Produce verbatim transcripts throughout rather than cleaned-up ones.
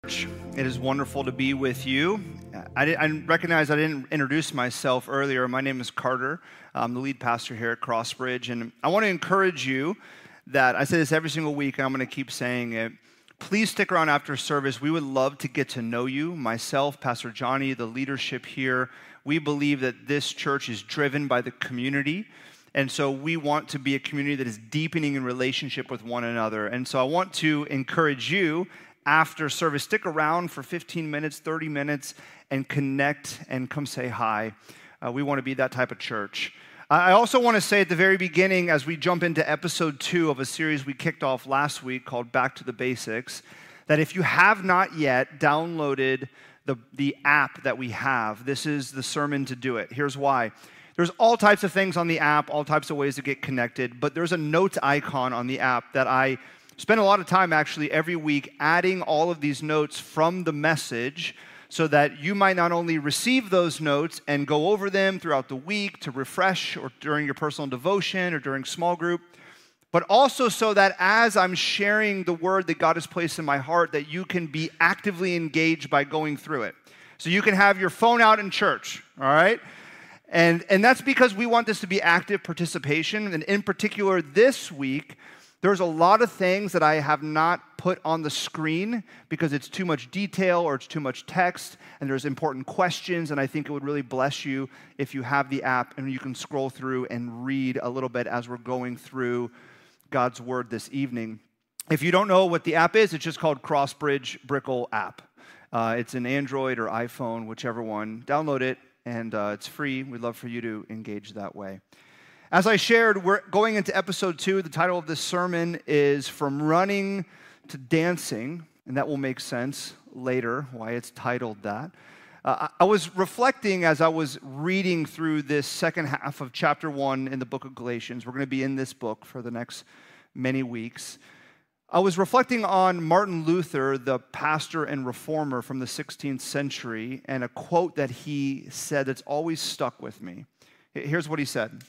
It is wonderful to be with you. I, did, I recognize I didn't introduce myself earlier. My name is Carter. I'm the lead pastor here at Crossbridge, and I want to encourage you that I say this every single week, and I'm going to keep saying it. Please stick around after service. We would love to get to know you. Myself, Pastor Johnny, the leadership here, we believe that this church is driven by the community. And so we want to be a community that is deepening in relationship with one another. And so I want to encourage you after service, stick around for fifteen minutes, thirty minutes, and connect and come say hi. Uh, we want to be that type of church. I also want to say at the very beginning, as we jump into episode two of a series we kicked off last week called Back to the Basics, that if you have not yet downloaded the, the app that we have, this is the sermon to do it. Here's why. There's all types of things on the app, all types of ways to get connected, but there's a notes icon on the app that I spend a lot of time actually every week adding all of these notes from the message so that you might not only receive those notes and go over them throughout the week to refresh or during your personal devotion or during small group, but also so that as I'm sharing the word that God has placed in my heart, that you can be actively engaged by going through it. So you can have your phone out in church, all right? And, and that's because we want this to be active participation. And in particular, this week, there's a lot of things that I have not put on the screen because it's too much detail or it's too much text, and there's important questions, and I think it would really bless you if you have the app and you can scroll through and read a little bit as we're going through God's Word this evening. If you don't know what the app is, it's just called Crossbridge Brickle app. Uh, it's an Android or iPhone, whichever one. Download it, and uh, it's free. We'd love for you to engage that way. As I shared, we're going into episode two. The title of this sermon is From Running to Dancing, and that will make sense later why it's titled that. Uh, I was reflecting as I was reading through this second half of chapter one in the book of Galatians. We're going to be in this book for the next many weeks. I was reflecting on Martin Luther, the pastor and reformer from the sixteenth century, and a quote that he said that's always stuck with me. Here's what he said.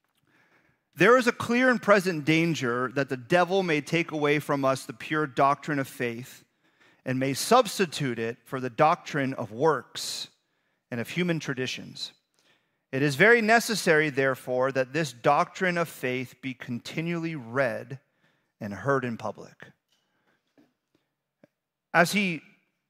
There is a clear and present danger that the devil may take away from us the pure doctrine of faith and may substitute it for the doctrine of works and of human traditions. It is very necessary, therefore, that this doctrine of faith be continually read and heard in public. As he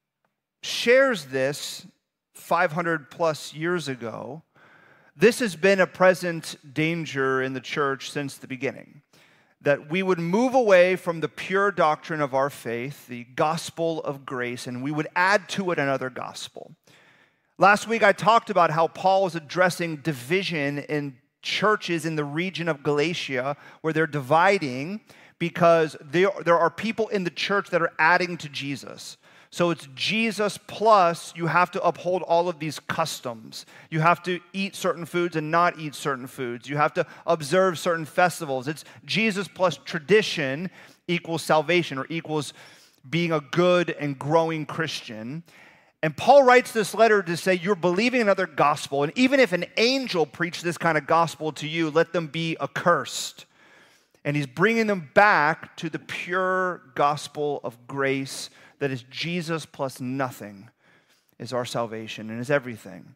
shares this five hundred plus years ago, this has been a present danger in the church since the beginning, that we would move away from the pure doctrine of our faith, the gospel of grace, and we would add to it another gospel. Last week I talked about how Paul is addressing division in churches in the region of Galatia where they're dividing because there, there are people in the church that are adding to Jesus. So it's Jesus plus you have to uphold all of these customs. You have to eat certain foods and not eat certain foods. You have to observe certain festivals. It's Jesus plus tradition equals salvation or equals being a good and growing Christian. And Paul writes this letter to say you're believing another gospel. And even if an angel preached this kind of gospel to you, let them be accursed. And he's bringing them back to the pure gospel of grace that is Jesus plus nothing is our salvation and is everything.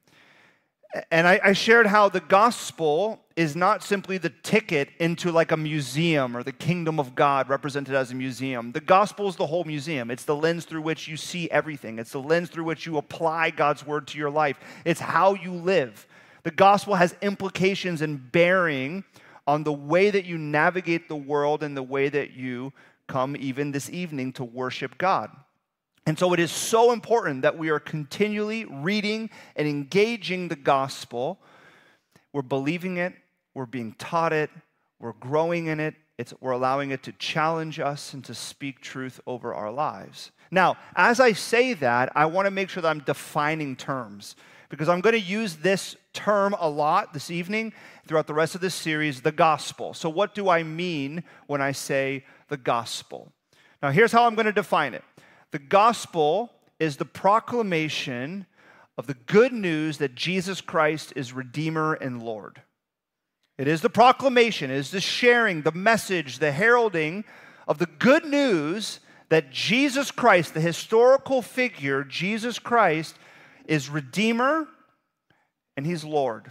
And I, I shared how the gospel is not simply the ticket into like a museum or the kingdom of God represented as a museum. The gospel is the whole museum. It's the lens through which you see everything. It's the lens through which you apply God's word to your life. It's how you live. The gospel has implications and bearing on the way that you navigate the world and the way that you come even this evening to worship God. And so it is so important that we are continually reading and engaging the gospel. We're believing it, we're being taught it, we're growing in it, it's, we're allowing it to challenge us and to speak truth over our lives. Now, as I say that, I want to make sure that I'm defining terms because I'm going to use this term a lot this evening throughout the rest of this series, the gospel. So what do I mean when I say the gospel? Now, here's how I'm going to define it. The gospel is the proclamation of the good news that Jesus Christ is Redeemer and Lord. It is the proclamation, it is the sharing, the message, the heralding of the good news that Jesus Christ, the historical figure, Jesus Christ, is Redeemer and He's Lord.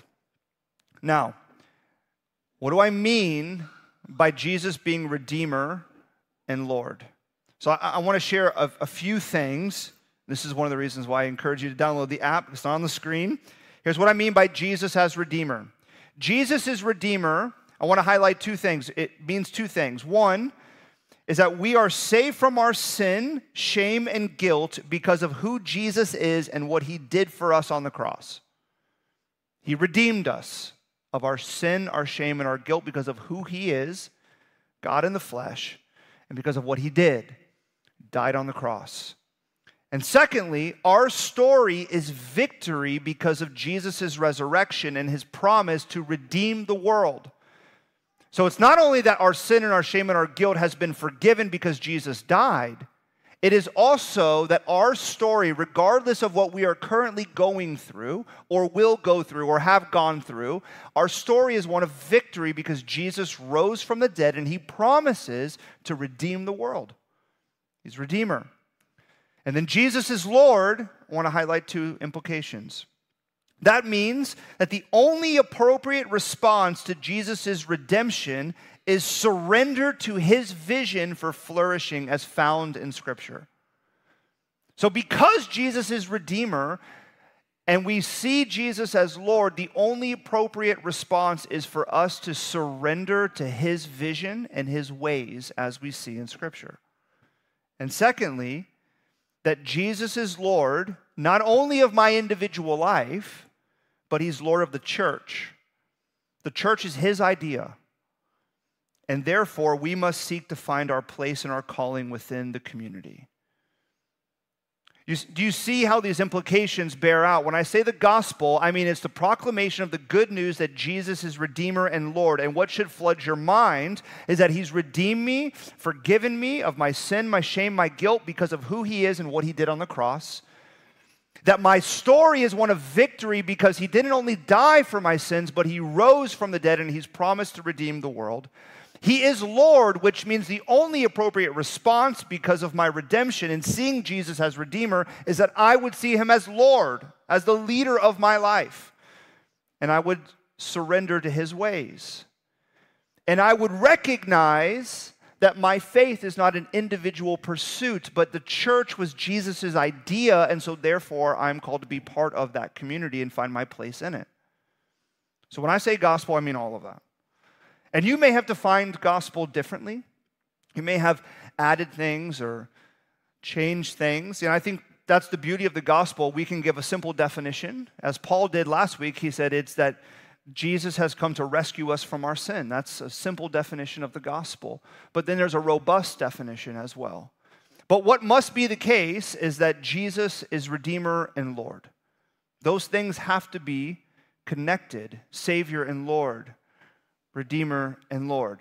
Now, what do I mean by Jesus being Redeemer and Lord? So I, I want to share a, a few things. This is one of the reasons why I encourage you to download the app. It's not on the screen. Here's what I mean by Jesus as Redeemer. Jesus is Redeemer. I want to highlight two things. It means two things. One is that we are saved from our sin, shame, and guilt because of who Jesus is and what He did for us on the cross. He redeemed us of our sin, our shame, and our guilt because of who He is, God in the flesh, and because of what He did, died on the cross. And secondly, our story is victory because of Jesus' resurrection and His promise to redeem the world. So it's not only that our sin and our shame and our guilt has been forgiven because Jesus died, it is also that our story, regardless of what we are currently going through or will go through or have gone through, our story is one of victory because Jesus rose from the dead and He promises to redeem the world. He's Redeemer. And then Jesus is Lord. I want to highlight two implications. That means that the only appropriate response to Jesus' redemption is surrender to His vision for flourishing as found in Scripture. So because Jesus is Redeemer and we see Jesus as Lord, the only appropriate response is for us to surrender to His vision and His ways as we see in Scripture. And secondly, that Jesus is Lord not only of my individual life, but He's Lord of the church. The church is His idea. And therefore, we must seek to find our place and our calling within the community. You, do you see how these implications bear out? When I say the gospel, I mean it's the proclamation of the good news that Jesus is Redeemer and Lord. And what should flood your mind is that He's redeemed me, forgiven me of my sin, my shame, my guilt because of who He is and what He did on the cross. That my story is one of victory because He didn't only die for my sins, but He rose from the dead and He's promised to redeem the world. He is Lord, which means the only appropriate response because of my redemption in seeing Jesus as Redeemer is that I would see Him as Lord, as the leader of my life. And I would surrender to His ways. And I would recognize that my faith is not an individual pursuit, but the church was Jesus' idea, and so therefore I'm called to be part of that community and find my place in it. So when I say gospel, I mean all of that. And you may have defined gospel differently. You may have added things or changed things. And I think that's the beauty of the gospel. We can give a simple definition. As Paul did last week, he said it's that Jesus has come to rescue us from our sin. That's a simple definition of the gospel. But then there's a robust definition as well. But what must be the case is that Jesus is Redeemer and Lord. Those things have to be connected, Savior and Lord. Redeemer and Lord.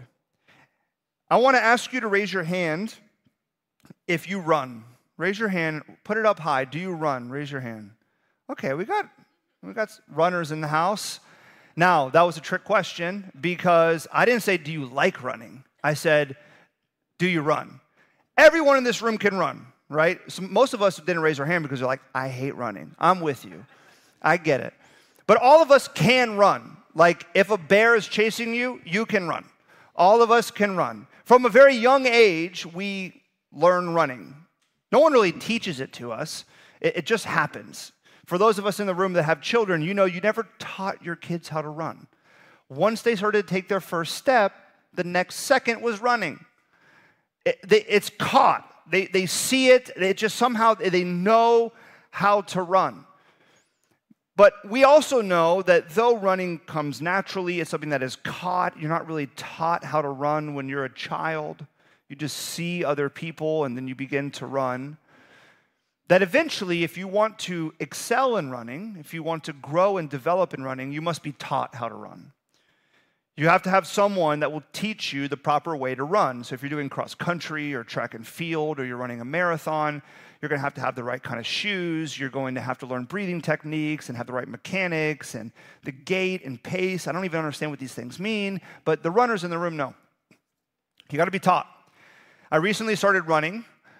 I want to ask you to raise your hand if you run. Raise your hand, put it up high. Do you run? Raise your hand. Okay, we got we got runners in the house. Now, that was a trick question because I didn't say, do you like running? I said, do you run? Everyone in this room can run, right? So most of us didn't raise our hand because they're like, I hate running. I'm with you. I get it. But all of us can run. Like, if a bear is chasing you, you can run. All of us can run. From a very young age, we learn running. No one really teaches it to us. It, it just happens. For those of us in the room that have children, you know you never taught your kids how to run. Once they started to take their first step, the next second was running. It, they, it's caught. They, they see it. It just somehow, they know how to run. But we also know that though running comes naturally, it's something that is caught. You're not really taught how to run when you're a child. You just see other people and then you begin to run. That eventually, if you want to excel in running, if you want to grow and develop in running, you must be taught how to run. You have to have someone that will teach you the proper way to run. So if you're doing cross country or track and field or you're running a marathon, you're going to have to have the right kind of shoes. You're going to have to learn breathing techniques and have the right mechanics and the gait and pace. I don't even understand what these things mean, but the runners in the room know. You got to be taught. I recently started running.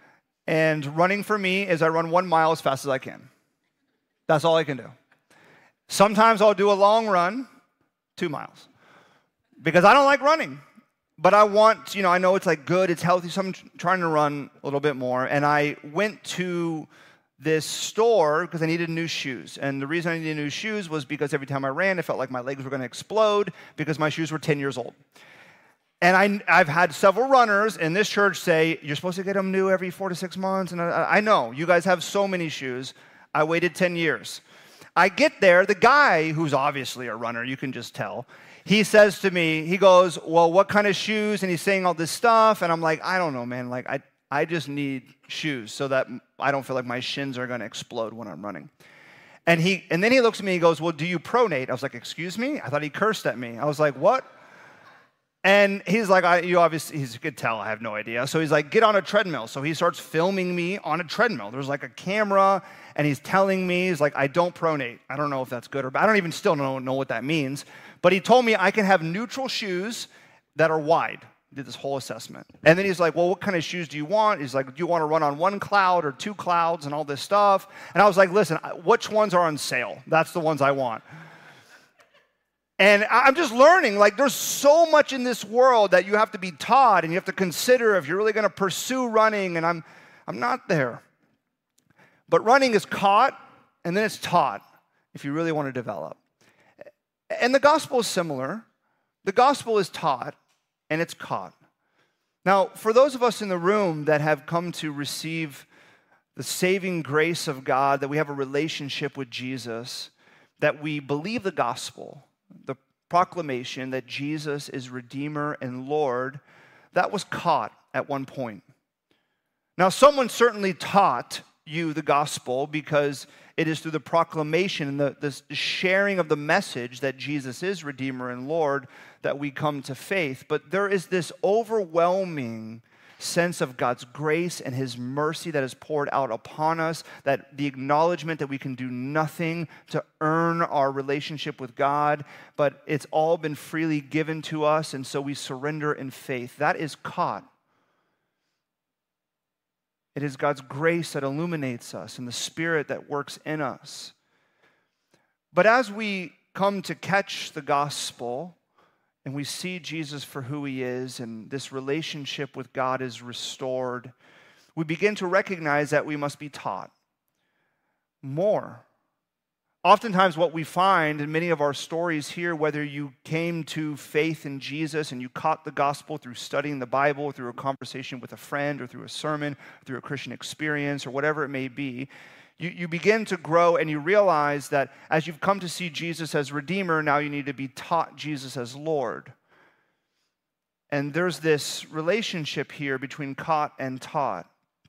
And running for me is I run one mile as fast as I can. That's all I can do. Sometimes I'll do a long run, two miles, because I don't like running. But I want, you know, I know it's like good, it's healthy, so I'm trying to run a little bit more. And I went to this store because I needed new shoes. And the reason I needed new shoes was because every time I ran, it felt like my legs were going to explode because my shoes were ten years old. And I, I've had several runners in this church say, you're supposed to get them new every four to six months. And I, I know, you guys have so many shoes. I waited ten years. I get there, the guy, who's obviously a runner, you can just tell, he says to me, he goes, well, what kind of shoes? And he's saying all this stuff. And I'm like, I don't know, man. Like, I, I just need shoes so that I don't feel like my shins are going to explode when I'm running. And he, and then he looks at me and he goes, well, do you pronate? I was like, excuse me? I thought he cursed at me. I was like, what? And he's like, I, you obviously, he could tell, I have no idea. So he's like, get on a treadmill. So he starts filming me on a treadmill. There's like a camera, and he's telling me, he's like, I don't pronate. I don't know if that's good or bad. I don't even still know, know what that means. But he told me I can have neutral shoes that are wide. He did this whole assessment. And then he's like, well, what kind of shoes do you want? He's like, do you want to run on one cloud or two clouds and all this stuff? And I was like, listen, which ones are on sale? That's the ones I want. And I'm just learning, like, there's so much in this world that you have to be taught and you have to consider if you're really going to pursue running, and I'm, I'm not there. But running is caught, and then it's taught if you really want to develop. And the gospel is similar. The gospel is taught, and it's caught. Now, for those of us in the room that have come to receive the saving grace of God, that we have a relationship with Jesus, that we believe the gospel, the proclamation that Jesus is Redeemer and Lord, that was caught at one point. Now, someone certainly taught you the gospel because it is through the proclamation and the, the sharing of the message that Jesus is Redeemer and Lord that we come to faith. But there is this overwhelming sense of God's grace and His mercy that is poured out upon us, that the acknowledgement that we can do nothing to earn our relationship with God, but it's all been freely given to us, and so we surrender in faith. That is caught. It is God's grace that illuminates us and the Spirit that works in us. But as we come to catch the gospel, and we see Jesus for who He is, and this relationship with God is restored, we begin to recognize that we must be taught more. Oftentimes what we find in many of our stories here, whether you came to faith in Jesus and you caught the gospel through studying the Bible, through a conversation with a friend, or through a sermon, through a Christian experience, or whatever it may be, You, you begin to grow and you realize that as you've come to see Jesus as Redeemer, now you need to be taught Jesus as Lord. And there's this relationship here between caught and taught.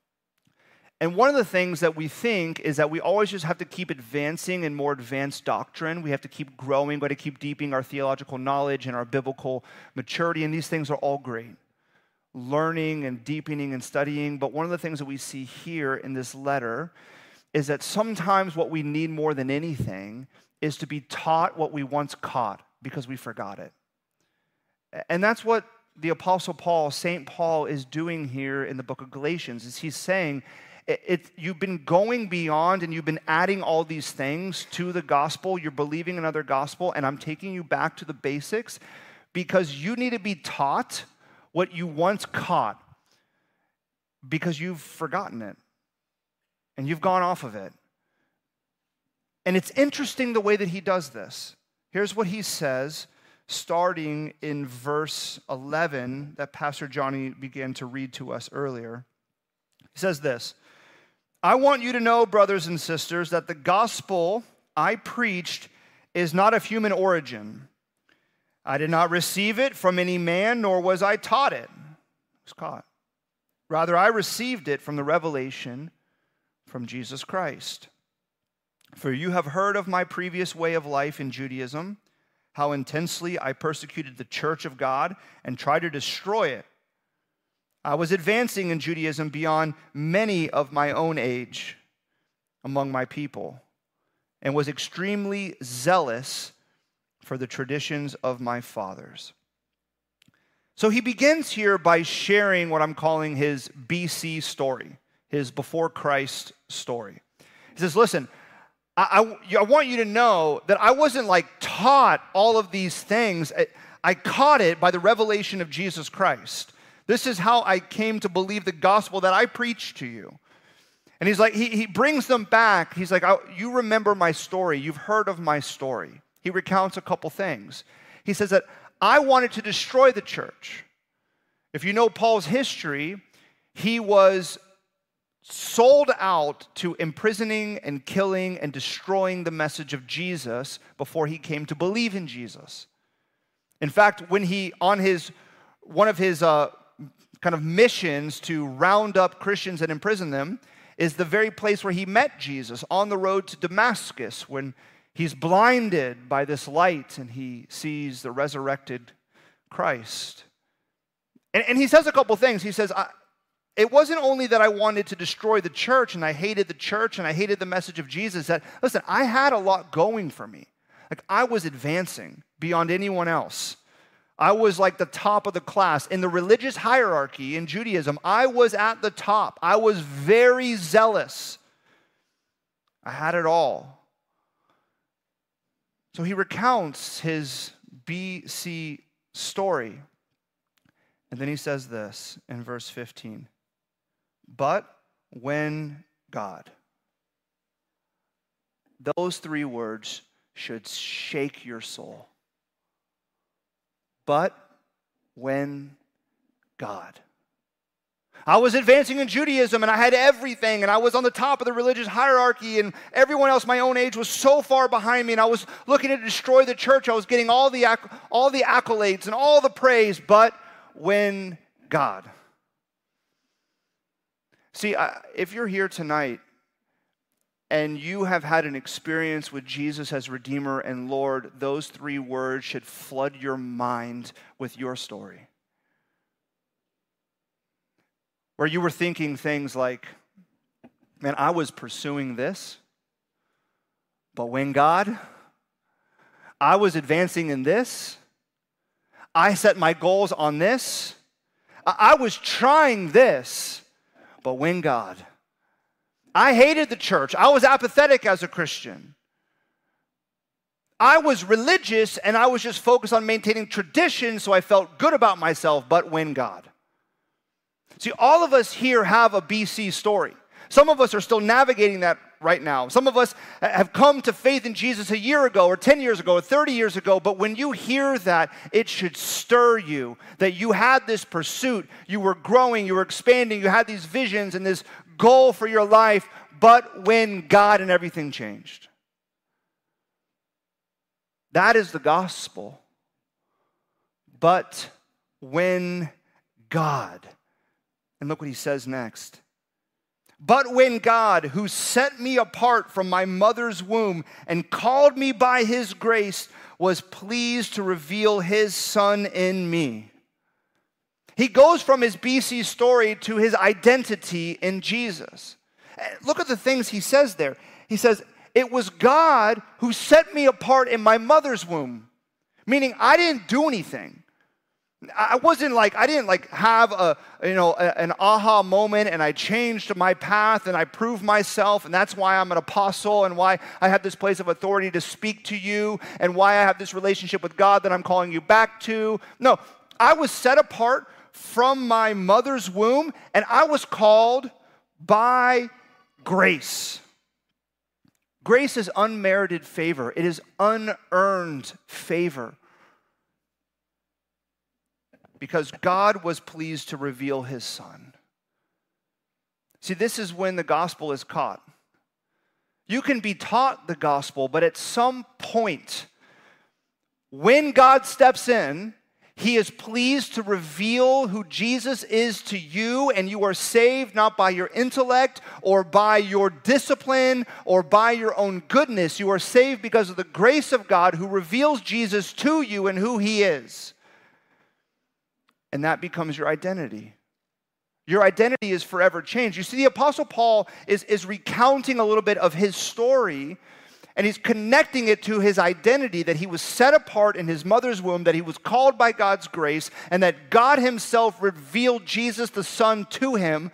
And one of the things that we think is that we always just have to keep advancing in more advanced doctrine. We have to keep growing, we have to keep deepening our theological knowledge and our biblical maturity, and these things are all great. Learning and deepening and studying. But one of the things that we see here in this letter is that sometimes what we need more than anything is to be taught what we once caught because we forgot it. And that's what the Apostle Paul, Saint Paul, is doing here in the book of Galatians, is he's saying, it, it, you've been going beyond and you've been adding all these things to the gospel, you're believing another gospel, and I'm taking you back to the basics because you need to be taught what you once caught because you've forgotten it. And you've gone off of it. And it's interesting the way that he does this. Here's what he says, starting in verse eleven that Pastor Johnny began to read to us earlier. He says this, I want you to know, brothers and sisters, that the gospel I preached is not of human origin. I did not receive it from any man, nor was I taught it. I was caught. Rather, I received it from the revelation from Jesus Christ. For you have heard of my previous way of life in Judaism, how intensely I persecuted the church of God and tried to destroy it. I was advancing in Judaism beyond many of my own age among my people, and was extremely zealous for the traditions of my fathers. So he begins here by sharing what I'm calling his B C story. his before Christ story. He says, listen, I, I, I want you to know that I wasn't like taught all of these things. I, I caught it by the revelation of Jesus Christ. This is how I came to believe the gospel that I preached to you. And he's like, he, he brings them back. He's like, I, you remember my story. You've heard of my story. He recounts a couple things. He says that I wanted to destroy the church. If you know Paul's history, he was sold out to imprisoning and killing and destroying the message of Jesus before he came to believe in Jesus. In fact, when he, on his, one of his uh, kind of missions to round up Christians and imprison them, is the very place where he met Jesus, on the road to Damascus, when he's blinded by this light and he sees the resurrected Christ. And, and he says a couple things. He says, I, it wasn't only that I wanted to destroy the church and I hated the church and I hated the message of Jesus, that, listen, I had a lot going for me. Like, I was advancing beyond anyone else. I was like the top of the class. In the religious hierarchy in Judaism, I was at the top. I was very zealous. I had it all. So he recounts his B C story. And then he says this in verse fifteen. But when God. Those three words should shake your soul. But when God. I was advancing in Judaism and I had everything and I was on the top of the religious hierarchy and everyone else my own age was so far behind me and I was looking to destroy the church. I was getting all the, all the accolades and all the praise, but when God. See, if you're here tonight and you have had an experience with Jesus as Redeemer and Lord, those three words should flood your mind with your story. Where you were thinking things like, man, I was pursuing this, but when God, I was advancing in this, I set my goals on this, I was trying this, but when God, I hated the church. I was apathetic as a Christian. I was religious and I was just focused on maintaining tradition, so I felt good about myself, but when God. See, all of us here have a B C story. Some of us are still navigating that right now. Some of us have come to faith in Jesus a year ago or ten years ago or thirty years ago, but when you hear that, it should stir you, that you had this pursuit, you were growing, you were expanding, you had these visions and this goal for your life, but when God and everything changed. That is the gospel. But when God, and look what he says next. But when God, who set me apart from my mother's womb and called me by his grace, was pleased to reveal his Son in me. He goes from his B C story to his identity in Jesus. Look at the things he says there. He says, it was God who set me apart in my mother's womb. Meaning I didn't do anything. I wasn't like, I didn't like have a, you know, a, an aha moment and I changed my path and I proved myself and that's why I'm an apostle and why I have this place of authority to speak to you and why I have this relationship with God that I'm calling you back to. No, I was set apart from my mother's womb and I was called by grace. Grace is unmerited favor. It is unearned favor. Because God was pleased to reveal his Son. See, this is when the gospel is caught. You can be taught the gospel, but at some point, when God steps in, he is pleased to reveal who Jesus is to you, and you are saved not by your intellect or by your discipline or by your own goodness. You are saved because of the grace of God who reveals Jesus to you and who he is. And that becomes your identity. Your identity is forever changed. You see, the Apostle Paul is, is recounting a little bit of his story, and he's connecting it to his identity, that he was set apart in his mother's womb, that he was called by God's grace, and that God himself revealed Jesus the Son to him.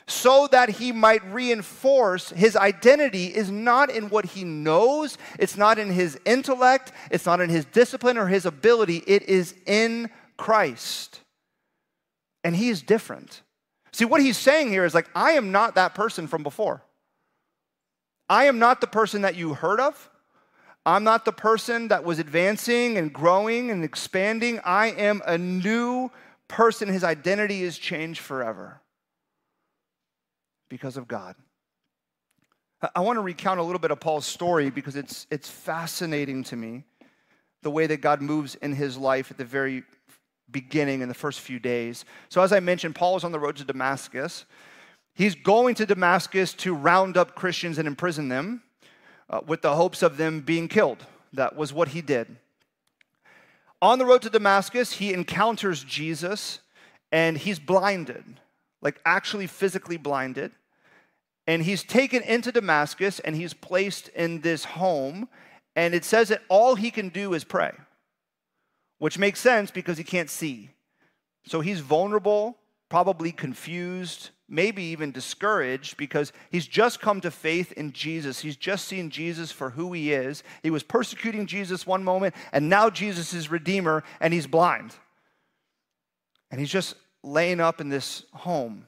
so that he might reinforce his identity is not in what he knows, it's not in his intellect, it's not in his discipline or his ability, it is in Christ. And he is different. See, what he's saying here is like, I am not that person from before. I am not the person that you heard of. I'm not the person that was advancing and growing and expanding. I am a new person. His identity is changed forever because of God. I want to recount a little bit of Paul's story because it's, it's fascinating to me, the way that God moves in his life at the very beginning in the first few days. So as I mentioned, Paul is on the road to Damascus. He's going to Damascus to round up Christians and imprison them uh, with the hopes of them being killed. That was what he did. On the road to Damascus, he encounters Jesus, and he's blinded, like actually physically blinded. And he's taken into Damascus, and he's placed in this home, and it says that all he can do is pray, which makes sense because he can't see. So he's vulnerable, probably confused, maybe even discouraged because he's just come to faith in Jesus. He's just seen Jesus for who he is. He was persecuting Jesus one moment, and now Jesus is Redeemer, and he's blind. And he's just laying up in this home.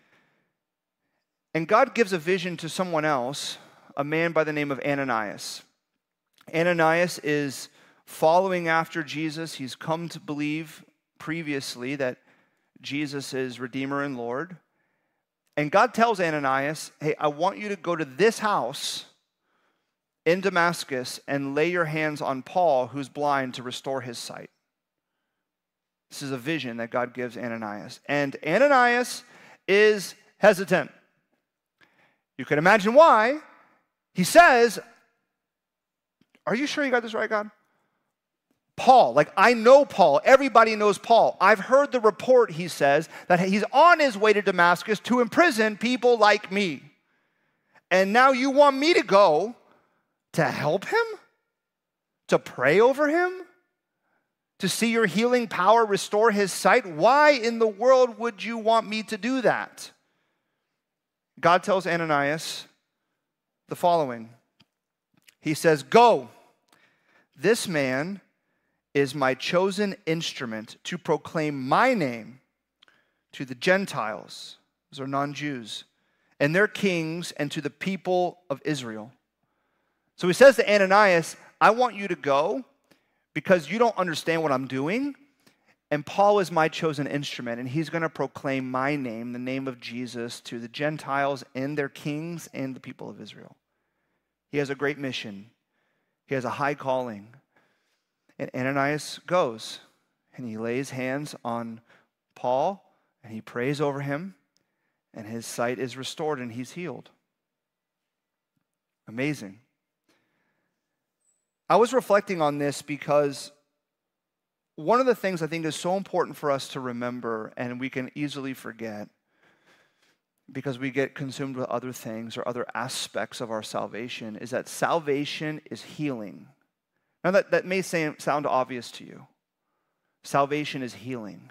And God gives a vision to someone else, a man by the name of Ananias. Ananias is following after Jesus. He's come to believe previously that Jesus is Redeemer and Lord. And God tells Ananias, hey, I want you to go to this house in Damascus and lay your hands on Paul, who's blind, to restore his sight. This is a vision that God gives Ananias. And Ananias is hesitant. You can imagine why. He says, are you sure you got this right, God? Paul, like I know Paul. Everybody knows Paul. I've heard the report, he says, that he's on his way to Damascus to imprison people like me. And now you want me to go to help him? To pray over him? To see your healing power restore his sight? Why in the world would you want me to do that? God tells Ananias the following. He says, go. This man is my chosen instrument to proclaim my name to the Gentiles, those are non-Jews, and their kings, and to the people of Israel. So he says to Ananias, I want you to go because you don't understand what I'm doing, and Paul is my chosen instrument, and he's going to proclaim my name, the name of Jesus, to the Gentiles and their kings and the people of Israel. He has a great mission. He has a high calling. And Ananias goes, and he lays hands on Paul, and he prays over him, and his sight is restored, and he's healed. Amazing. I was reflecting on this because one of the things I think is so important for us to remember, and we can easily forget because we get consumed with other things or other aspects of our salvation, is that salvation is healing. Now, that, that may say, sound obvious to you. Salvation is healing.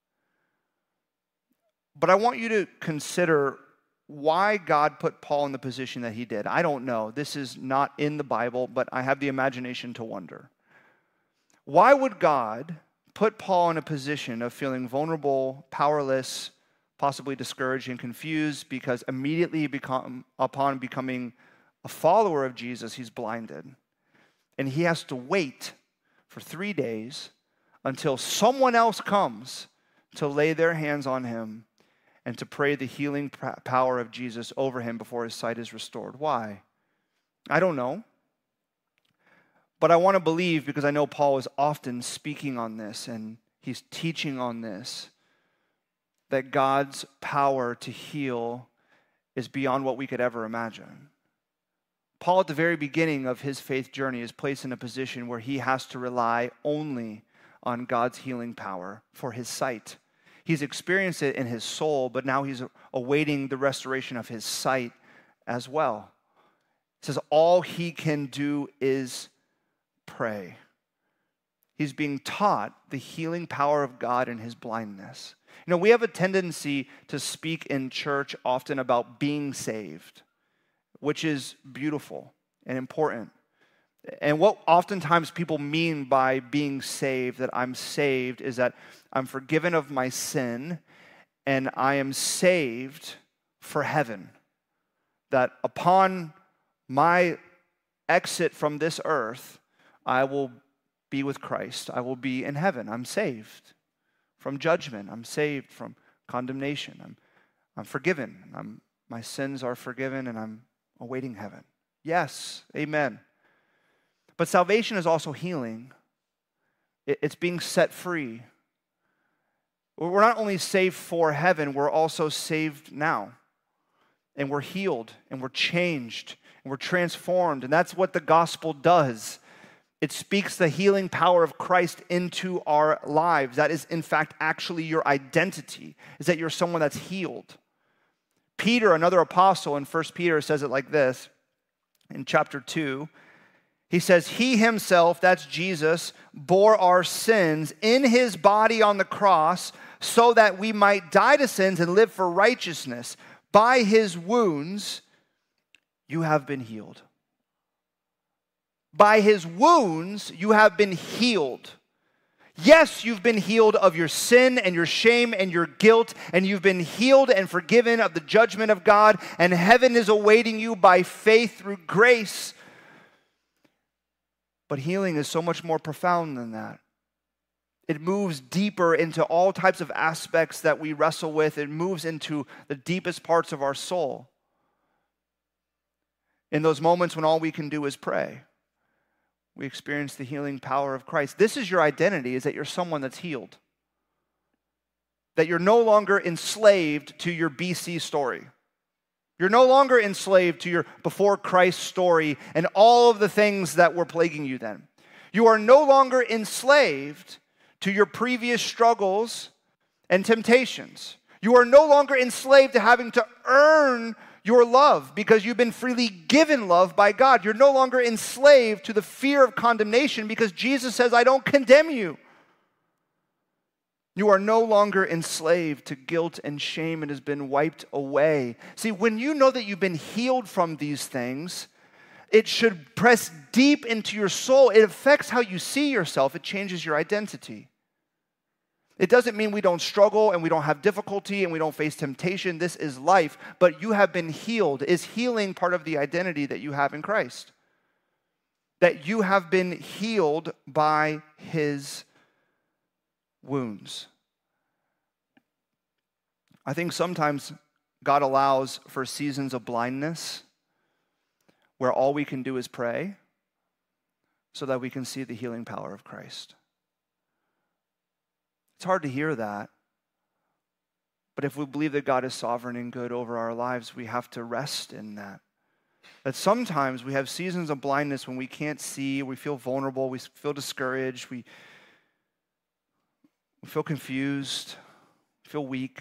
But I want you to consider why God put Paul in the position that he did. I don't know. This is not in the Bible, but I have the imagination to wonder. Why would God put Paul in a position of feeling vulnerable, powerless, possibly discouraged and confused because immediately become, upon becoming a follower of Jesus, he's blinded? And he has to wait for three days until someone else comes to lay their hands on him and to pray the healing power of Jesus over him before his sight is restored. Why? I don't know. But I want to believe, because I know Paul is often speaking on this and he's teaching on this, that God's power to heal is beyond what we could ever imagine. Paul, at the very beginning of his faith journey, is placed in a position where he has to rely only on God's healing power for his sight. He's experienced it in his soul, but now he's awaiting the restoration of his sight as well. It says all he can do is pray. He's being taught the healing power of God in his blindness. You know, we have a tendency to speak in church often about being saved, which is beautiful and important. And what oftentimes people mean by being saved, that I'm saved, is that I'm forgiven of my sin and I am saved for heaven. That upon my exit from this earth, I will be with Christ. I will be in heaven. I'm saved from judgment. I'm saved from condemnation. I'm, I'm forgiven. I'm, my sins are forgiven and I'm awaiting heaven. Yes, amen. But salvation is also healing. It, it's being set free. We're not only saved for heaven, we're also saved now. And we're healed, and we're changed, and we're transformed. And that's what the gospel does. It speaks the healing power of Christ into our lives. That is, in fact, actually your identity, is that you're someone that's healed. Peter, another apostle in First Peter, says it like this in chapter two. He says, he himself, that's Jesus, bore our sins in his body on the cross so that we might die to sins and live for righteousness. By his wounds, you have been healed. By his wounds, you have been healed. Yes, you've been healed of your sin and your shame and your guilt, and you've been healed and forgiven of the judgment of God, and heaven is awaiting you by faith through grace. But healing is so much more profound than that. It moves deeper into all types of aspects that we wrestle with. It moves into the deepest parts of our soul. In those moments when all we can do is pray, we experience the healing power of Christ. This is your identity, is that you're someone that's healed. That you're no longer enslaved to your B C story. You're no longer enslaved to your before Christ story and all of the things that were plaguing you then. You are no longer enslaved to your previous struggles and temptations. You are no longer enslaved to having to earn your love because you've been freely given love by God. You're no longer enslaved to the fear of condemnation because Jesus says, I don't condemn you. You are no longer enslaved to guilt and shame. It has been wiped away. See, when you know that you've been healed from these things, it should press deep into your soul. It affects how you see yourself. It changes your identity. It doesn't mean we don't struggle and we don't have difficulty and we don't face temptation. This is life, but you have been healed. Is healing part of the identity that you have in Christ? That you have been healed by his wounds. I think sometimes God allows for seasons of blindness where all we can do is pray so that we can see the healing power of Christ. It's hard to hear that, but if we believe that God is sovereign and good over our lives, we have to rest in that. That sometimes we have seasons of blindness when we can't see, we feel vulnerable, we feel discouraged, we, we feel confused, feel weak.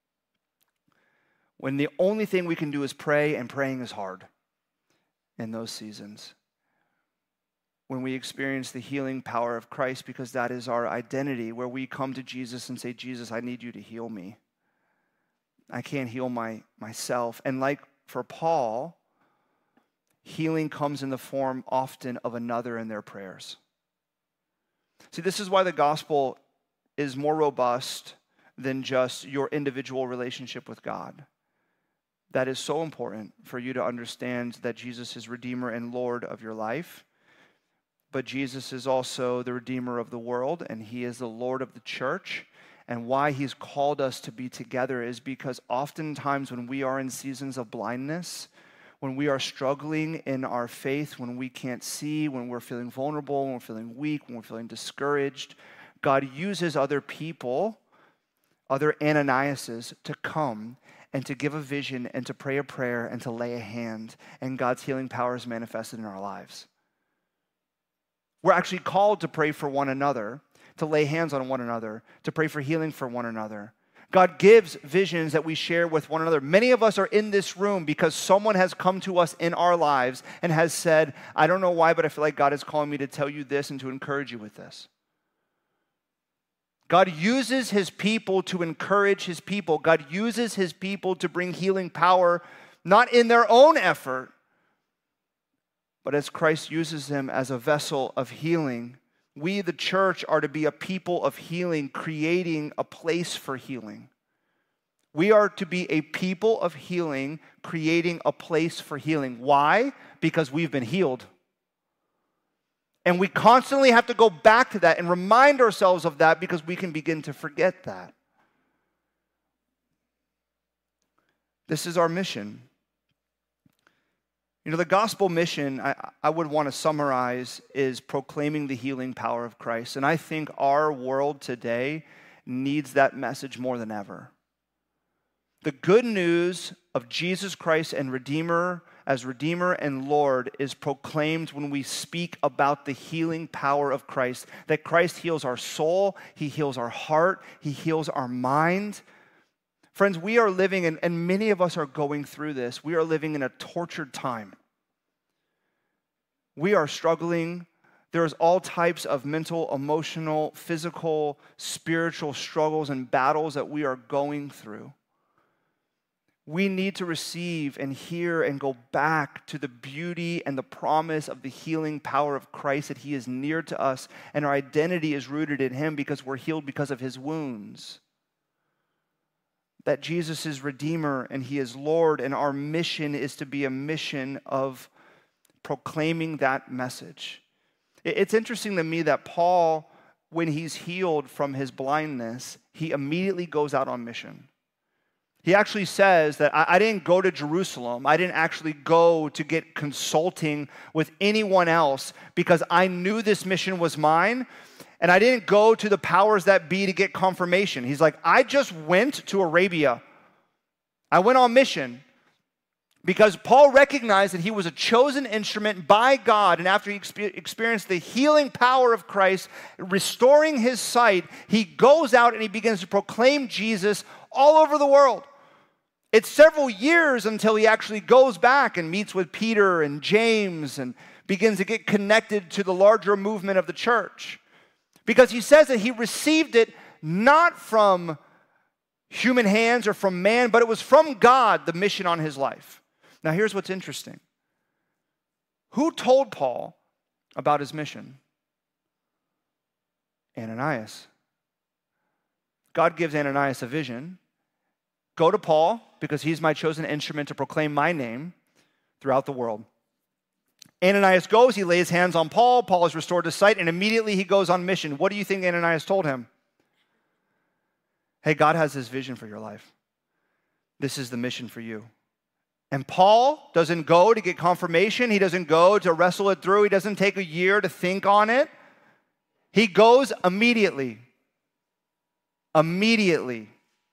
When the only thing we can do is pray, and praying is hard in those seasons. When we experience the healing power of Christ, because that is our identity, where we come to Jesus and say, Jesus, I need you to heal me. I can't heal my, myself. And like for Paul, healing comes in the form often of another in their prayers. See, this is why the gospel is more robust than just your individual relationship with God. That is so important for you to understand that Jesus is Redeemer and Lord of your life. But Jesus is also the Redeemer of the world, and he is the Lord of the church. And why he's called us to be together is because oftentimes when we are in seasons of blindness, when we are struggling in our faith, when we can't see, when we're feeling vulnerable, when we're feeling weak, when we're feeling discouraged, God uses other people, other Ananiases, to come and to give a vision and to pray a prayer and to lay a hand. And God's healing power is manifested in our lives. We're actually called to pray for one another, to lay hands on one another, to pray for healing for one another. God gives visions that we share with one another. Many of us are in this room because someone has come to us in our lives and has said, I don't know why, but I feel like God is calling me to tell you this and to encourage you with this. God uses his people to encourage his people. God uses his people to bring healing power, not in their own effort, but as Christ uses them as a vessel of healing. We, the church, are to be a people of healing, creating a place for healing. We are to be a people of healing, creating a place for healing. Why? Because we've been healed. And we constantly have to go back to that and remind ourselves of that because we can begin to forget that. This is our mission. You know, the gospel mission, I, I would want to summarize, is proclaiming the healing power of Christ. And I think our world today needs that message more than ever. The good news of Jesus Christ and Redeemer, as Redeemer and Lord, is proclaimed when we speak about the healing power of Christ. That Christ heals our soul, he heals our heart, he heals our mind. Friends, we are living, in, and many of us are going through this, we are living in a tortured time. We are struggling. There's all types of mental, emotional, physical, spiritual struggles and battles that we are going through. We need to receive and hear and go back to the beauty and the promise of the healing power of Christ, that he is near to us and our identity is rooted in him because we're healed because of his wounds. That Jesus is Redeemer and he is Lord, and our mission is to be a mission of proclaiming that message. It's interesting to me that Paul, when he's healed from his blindness, he immediately goes out on mission. He actually says that I, I didn't go to Jerusalem. I didn't actually go to get consulting with anyone else because I knew this mission was mine. And I didn't go to the powers that be to get confirmation. He's like, I just went to Arabia. I went on mission because Paul recognized that he was a chosen instrument by God. And after he expe- experienced the healing power of Christ, restoring his sight, he goes out and he begins to proclaim Jesus all over the world. It's several years until he actually goes back and meets with Peter and James and begins to get connected to the larger movement of the church. Because he says that he received it not from human hands or from man, but it was from God, the mission on his life. Now here's what's interesting. Who told Paul about his mission? Ananias. God gives Ananias a vision. Go to Paul, because he's my chosen instrument to proclaim my name throughout the world. Ananias goes, he lays hands on Paul, Paul is restored to sight, and immediately he goes on mission. What do you think Ananias told him? Hey, God has this vision for your life. This is the mission for you. And Paul doesn't go to get confirmation. He doesn't go to wrestle it through. He doesn't take a year to think on it. He goes immediately. Immediately.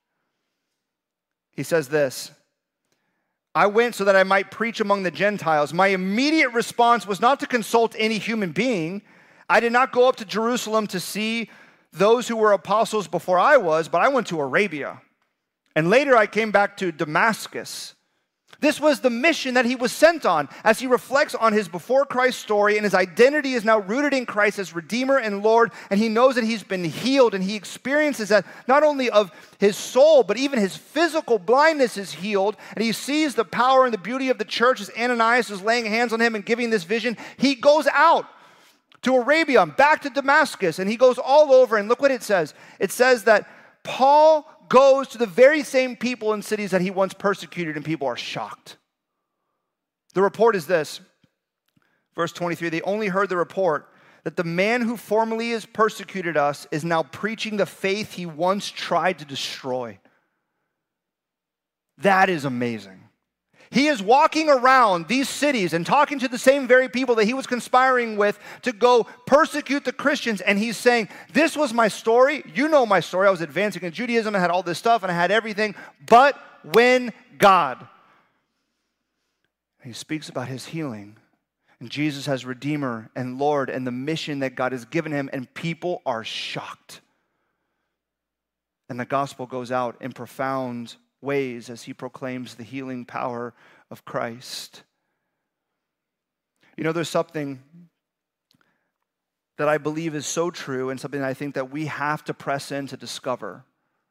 He says this, I went so that I might preach among the Gentiles. My immediate response was not to consult any human being. I did not go up to Jerusalem to see those who were apostles before I was, but I went to Arabia. And later I came back to Damascus. This was the mission that he was sent on. As he reflects on his before Christ story, and his identity is now rooted in Christ as Redeemer and Lord, and he knows that he's been healed, and he experiences that not only of his soul, but even his physical blindness is healed, and he sees the power and the beauty of the church as Ananias is laying hands on him and giving this vision. He goes out to Arabia, back to Damascus, and he goes all over, and look what it says. It says that Paul goes to the very same people in cities that he once persecuted, and people are shocked. The report is this, verse twenty-three, they only heard the report that the man who formerly has persecuted us is now preaching the faith he once tried to destroy. That is amazing. He is walking around these cities and talking to the same very people that he was conspiring with to go persecute the Christians. And he's saying, this was my story. You know my story. I was advancing in Judaism. I had all this stuff and I had everything. But when God, he speaks about his healing. And Jesus as Redeemer and Lord and the mission that God has given him. And people are shocked. And the gospel goes out in profound ways as he proclaims the healing power of Christ. You know, there's something that I believe is so true and something that I think that we have to press in to discover.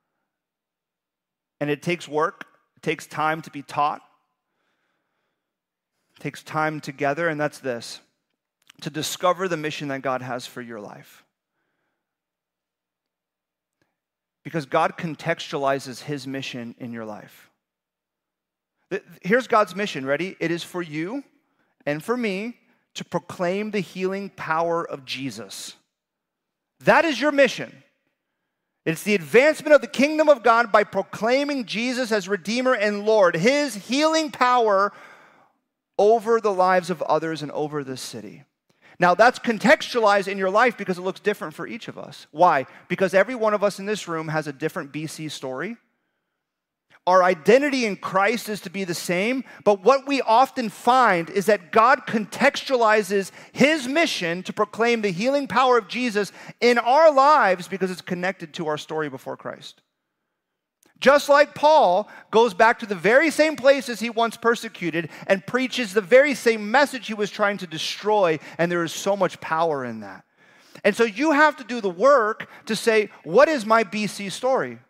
And it takes work, it takes time to be taught, it takes time together, and that's this: to discover the mission that God has for your life. Because God contextualizes his mission in your life. Here's God's mission, ready? It is for you and for me to proclaim the healing power of Jesus. That is your mission. It's the advancement of the kingdom of God by proclaiming Jesus as Redeemer and Lord, his healing power over the lives of others and over this city. Now, that's contextualized in your life because it looks different for each of us. Why? Because every one of us in this room has a different B C story. Our identity in Christ is to be the same, but what we often find is that God contextualizes his mission to proclaim the healing power of Jesus in our lives because it's connected to our story before Christ. Just like Paul goes back to the very same places he once persecuted and preaches the very same message he was trying to destroy, and there is so much power in that. And so you have to do the work to say, what is my B C story?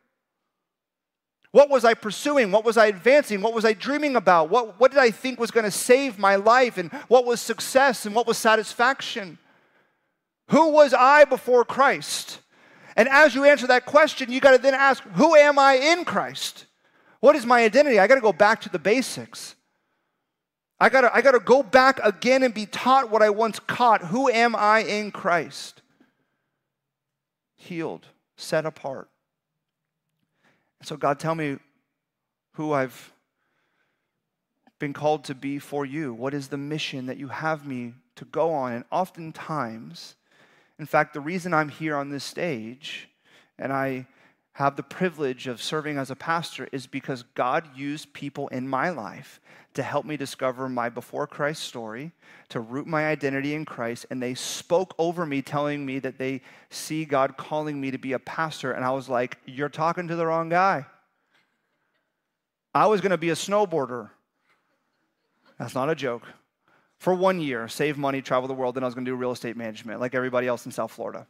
What was I pursuing? What was I advancing? What was I dreaming about? What, what did I think was going to save my life? And what was success? And what was satisfaction? Who was I before Christ? And as you answer that question, you got to then ask, who am I in Christ? What is my identity? I got to go back to the basics. I got to I got to go back again and be taught what I once caught. Who am I in Christ? Healed, set apart. So God, tell me who I've been called to be for you. What is the mission that you have me to go on? And oftentimes, in fact, the reason I'm here on this stage and I have the privilege of serving as a pastor is because God used people in my life to help me discover my before Christ story, to root my identity in Christ, and they spoke over me telling me that they see God calling me to be a pastor, and I was like, you're talking to the wrong guy. I was going to be a snowboarder. That's not a joke. For one year, save money, travel the world, then I was going to do real estate management like everybody else in South Florida.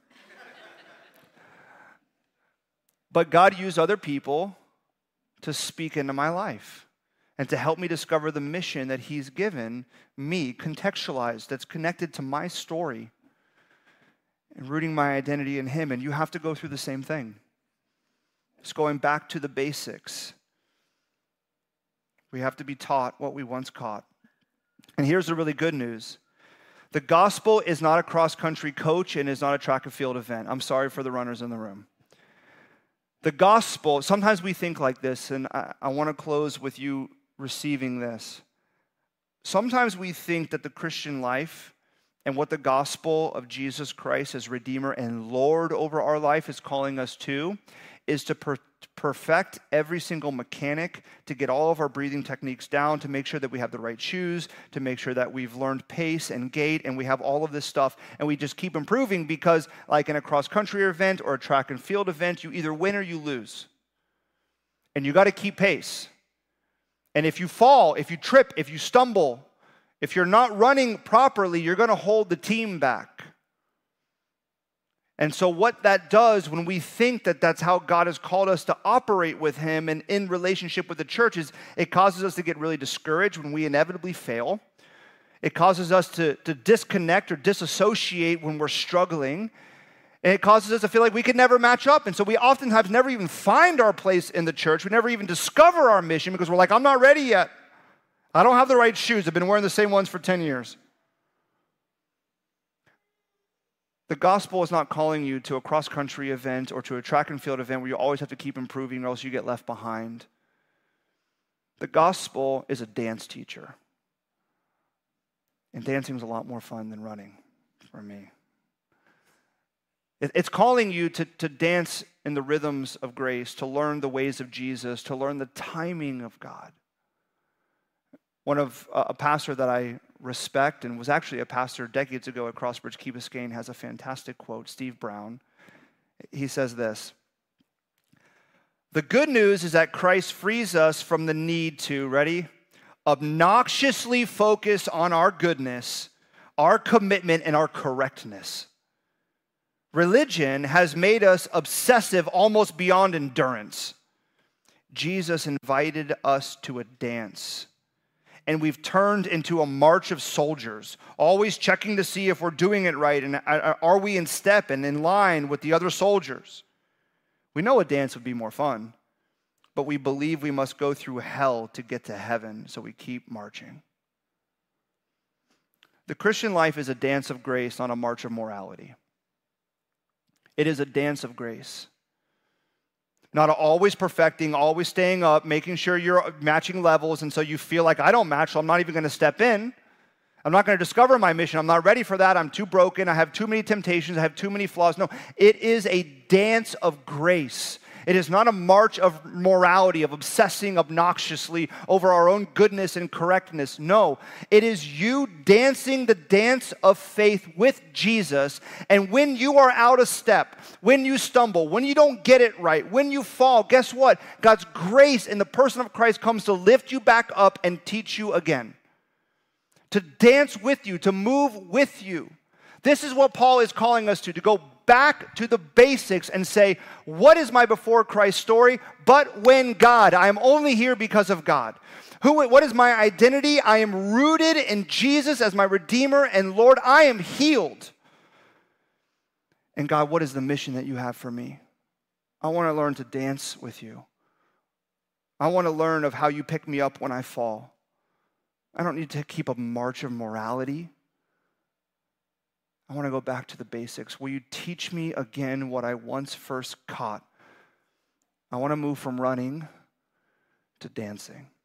But God used other people to speak into my life and to help me discover the mission that he's given me, contextualized, that's connected to my story and rooting my identity in him. And you have to go through the same thing. It's going back to the basics. We have to be taught what we once caught. And here's the really good news. The gospel is not a cross-country coach and is not a track and field event. I'm sorry for the runners in the room. The gospel, sometimes we think like this, and I, I want to close with you receiving this. Sometimes we think that the Christian life and what the gospel of Jesus Christ as Redeemer and Lord over our life is calling us to is to per- perfect every single mechanic, to get all of our breathing techniques down, to make sure that we have the right shoes, to make sure that we've learned pace and gait, and we have all of this stuff, and we just keep improving because, like in a cross-country event or a track and field event, you either win or you lose. And you got to keep pace. And if you fall, if you trip, if you stumble, if you're not running properly, you're going to hold the team back. And so what that does when we think that that's how God has called us to operate with him and in relationship with the church is it causes us to get really discouraged when we inevitably fail. It causes us to, to disconnect or disassociate when we're struggling. And it causes us to feel like we can never match up. And so we oftentimes never even find our place in the church. We never even discover our mission because we're like, I'm not ready yet. I don't have the right shoes. I've been wearing the same ones for ten years. The gospel is not calling you to a cross-country event or to a track and field event where you always have to keep improving or else you get left behind. The gospel is a dance teacher. And dancing is a lot more fun than running for me. It's calling you to, to dance in the rhythms of grace, to learn the ways of Jesus, to learn the timing of God. One of uh, a pastor that I respect and was actually a pastor decades ago at Crossbridge Key Biscayne has a fantastic quote, Steve Brown. He says this: the good news is that Christ frees us from the need to, ready, obnoxiously focus on our goodness, our commitment, and our correctness. Religion has made us obsessive almost beyond endurance. Jesus invited us to a dance, and we've turned into a march of soldiers, always checking to see if we're doing it right and are we in step and in line with the other soldiers. We know a dance would be more fun, but we believe we must go through hell to get to heaven, so we keep marching. The Christian life is a dance of grace, not a march of morality. It is a dance of grace. Not always perfecting, always staying up, making sure you're matching levels, and so you feel like, I don't match, so I'm not even going to step in. I'm not going to discover my mission. I'm not ready for that. I'm too broken. I have too many temptations. I have too many flaws. No, it is a dance of grace. It is not a march of morality, of obsessing obnoxiously over our own goodness and correctness. No, it is you dancing the dance of faith with Jesus. And when you are out of step, when you stumble, when you don't get it right, when you fall, guess what? God's grace in the person of Christ comes to lift you back up and teach you again. To dance with you, to move with you. This is what Paul is calling us to, to go back to the basics and say, what is my before Christ story? But when God, I am only here because of God. Who, what is my identity? I am rooted in Jesus as my Redeemer, and Lord, I am healed. And God, what is the mission that you have for me? I want to learn to dance with you. I want to learn of how you pick me up when I fall. I don't need to keep a march of morality. I want to go back to the basics. Will you teach me again what I once first caught? I want to move from running to dancing.